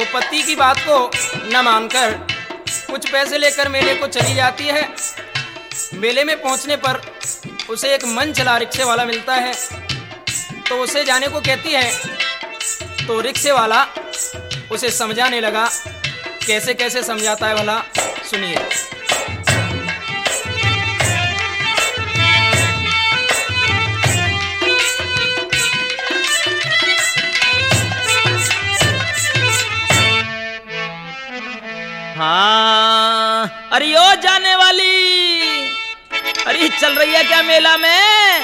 पति की बात को न मानकर कुछ पैसे लेकर मेले को चली जाती है। मेले में पहुंचने पर उसे एक मन चला रिक्शे वाला मिलता है, तो उसे जाने को कहती है। तो रिक्शे वाला उसे समझाने लगा। कैसे कैसे समझाता है भला, सुनिए। हाँ, अरे ओ जाने वाली, अरे चल रही है क्या मेला में?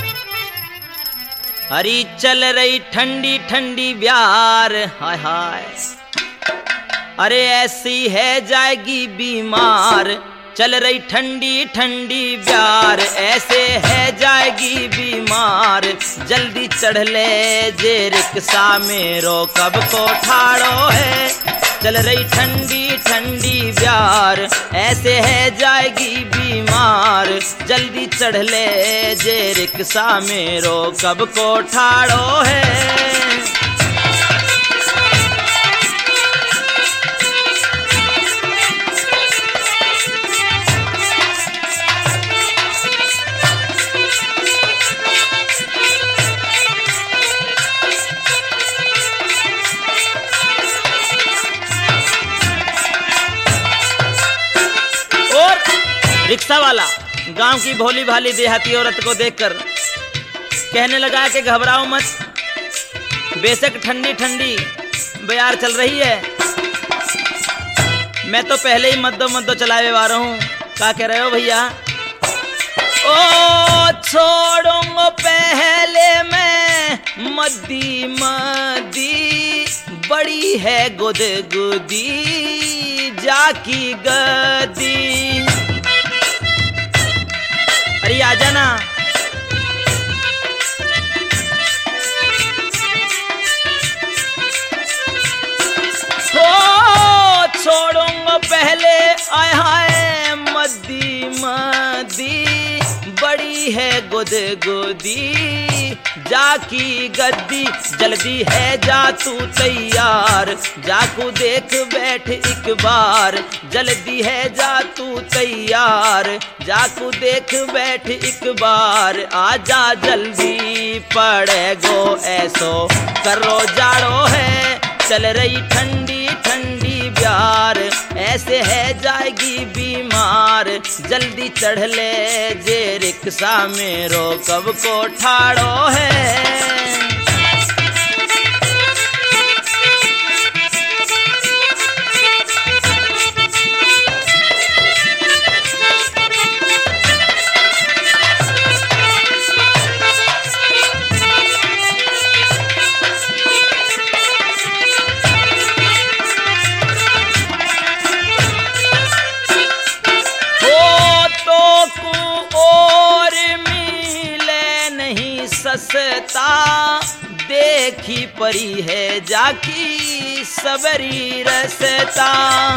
अरे चल रही ठंडी ठंडी ब्यार, हाय हाय, अरे ऐसी है जाएगी बीमार। चल रही ठंडी ठंडी ब्यार, ऐसे है जाएगी बीमार। जल्दी चढ़ ले जे रिक्शा मेरो, कब को ठाड़ो है। चल रही ठंडी ठंडी ब्यार, ऐसे है जाएगी बीमार। जल्दी चढ़ ले जे रिक्शा मेरो, कब को ठाड़ो है। रिक्शा वाला गांव की भोली भाली देहाती औरत को देखकर कहने लगा कि घबराओ मत, बेशक ठंडी ठंडी ब्यार चल रही है, मैं तो पहले ही मद्दो मद्दो चलावे वाला हूँ। क्या कह रहे हो भैया? ओ छोड़ूंगा पहले मैं मद्दी मद्दी, बड़ी है गुदगुदी जाकी गदी। अरे आ जाना। हो छोड़ूंगा पहले आय हाय मद्दी मद्दी, बड़ी है गुदगुदी जाकी गद्दी। जल्दी है जा तू तैयार, जाकू देख बैठ एक बार। जल्दी है जा तू तैयार, जाकू देख बैठ एक बार। आजा जल्दी पड़ेगो ऐसो करो जाड़ो है। चल रही ठंडी ठंडी ब्यार, ऐसे है जाएगी बीमार। जल्दी चढ़ ले जे रिक्शा मेरो, कब को ठाड़ो है। सस्ता देखी परी है जाकी सबरी रसता।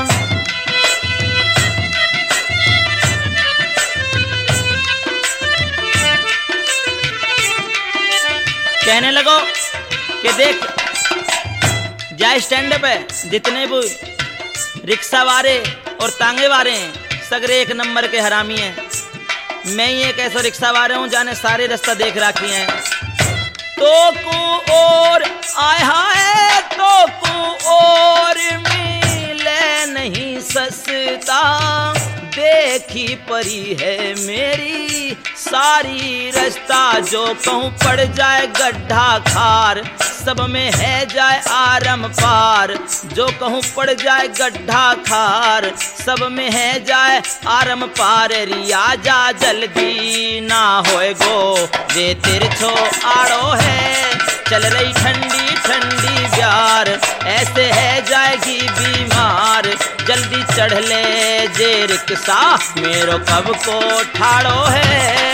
कहने लगो कि देख जा स्टैंड पे जितने भी रिक्शा वाले और तांगे वाले हैं, सगरे एक नंबर के हरामी हैं। मैं ही एक ऐसा रिक्शा वाले हूँ जाने सारे रास्ता देख रखी हैं। तो को और आय हाय, तो को और मिले नहीं सस्ता देखी परी है मेरी सारी रास्ता। जो कहूँ पड़ जाए गड्ढा खार, सब में है जाए आरम पार। जो कहूँ पड़ जाए गड्ढा खार, सब में है जाए आरम पार। रिया जा जल्दी ना होए गो वे तिरछो आड़ो है। चल रही ठंडी ठंडी ब्यार, ऐसे है जाएगी बीमार। जल्दी चढ़ ले जे रिक्शा मेरो, कब को ठाड़ो है।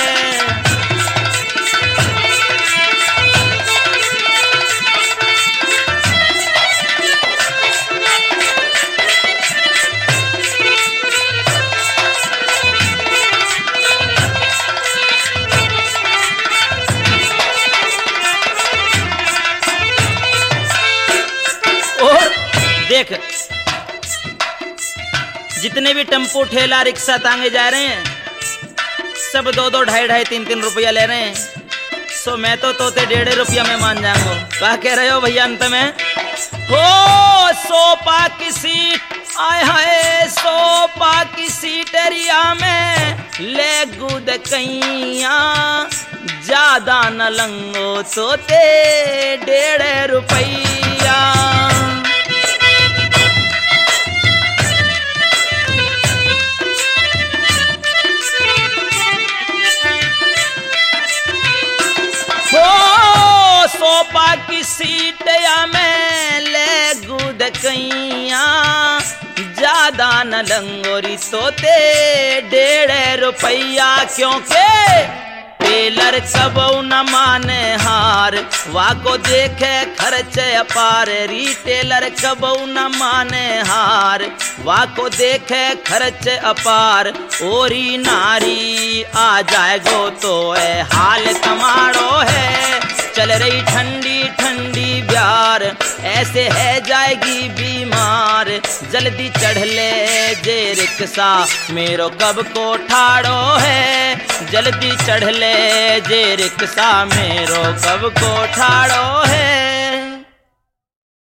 देख जितने भी टेम्पो ठेला रिक्शा तांगे जा रहे हैं सब 2-2 ढाई-ढाई 3-3 रुपया ले रहे हैं। सो मैं तो तोते 1.5 रुपया में मान जाऊंगा। क्या कह रहे हो भैया अंत में? हो सोपा की सीट आय हाय सोपा की सीट एरिया में ले गुद कैया ज्यादा न लंगो तोते 1.5 रुपया। सोपा की सीट या में ले गुद कैया ज्यादा न लंगोरी तोते 1.5 रुपया। क्योंकि टेलर कबऊ न माने हार वाको देखे खर्चे अपार। रिटेलर कबऊ न माने हार वाको देखे खर्चे अपार। ओरी नारी आ जाएगो तो ए हाल तमाड़ो है। चल रही ठंडी ठंडी ब्यार ऐसे है जाएगी बीमार। जल्दी चढ़ ले जे रिक्शा मेरो कब को ठाड़ो है। जल्दी चढ़ ले जे रिक्शा मेरो कब को ठाड़ो है।